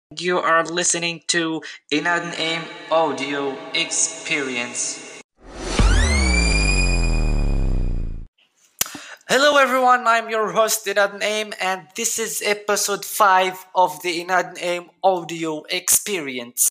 You are listening to Inad Aim Audio Experience. Hello everyone, I'm your host Inad Aim and this is episode 5 of the Inad Aim Audio Experience.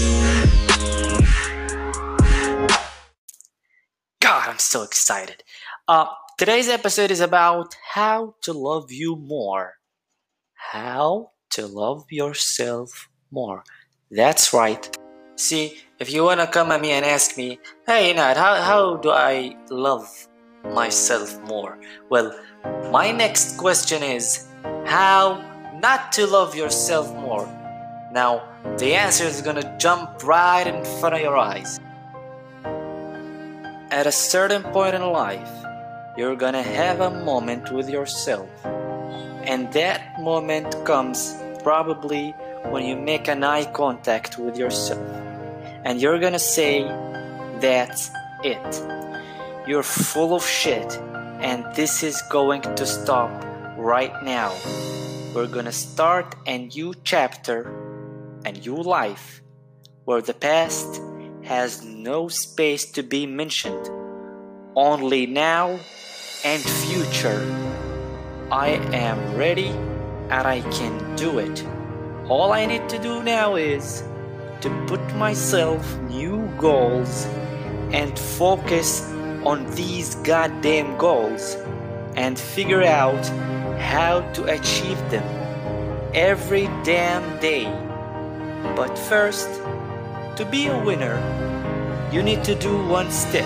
God, I'm so excited. Today's episode is about how to love you more. How to love yourself more. That's right. See, if you wanna come at me and ask me, hey Nad, how do I love myself more? Well, my next question is, how not to love yourself more? Now, the answer is gonna jump right in front of your eyes. At a certain point in life, you're gonna have a moment with yourself. And that moment comes probably when you make an eye contact with yourself. And you're gonna say, that's it. You're full of shit and this is going to stop right now. We're gonna start a new chapter, a new life, where the past has no space to be mentioned. Only now and future. I am ready and I can do it. All I need to do now is to put myself new goals and focus on these goddamn goals and figure out how to achieve them every damn day. But first, to be a winner, you need to do one step.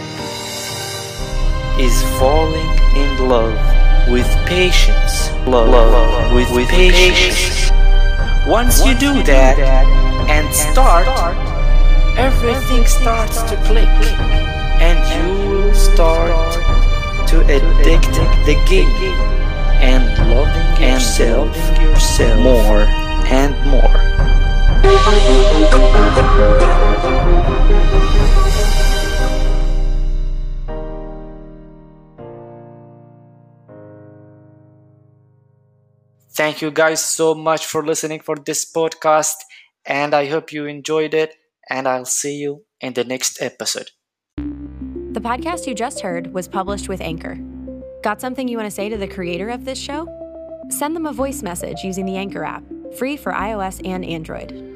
Is falling in love with patience. Love with patience. Once you do that and start, everything starts to click and you will start to addict the game and loving yourself more and more. Thank you guys so much for listening for this podcast, and I hope you enjoyed it, and I'll see you in the next episode. The podcast you just heard was published with Anchor. Got something you want to say to the creator of this show? Send them a voice message using the Anchor app, free for iOS and Android.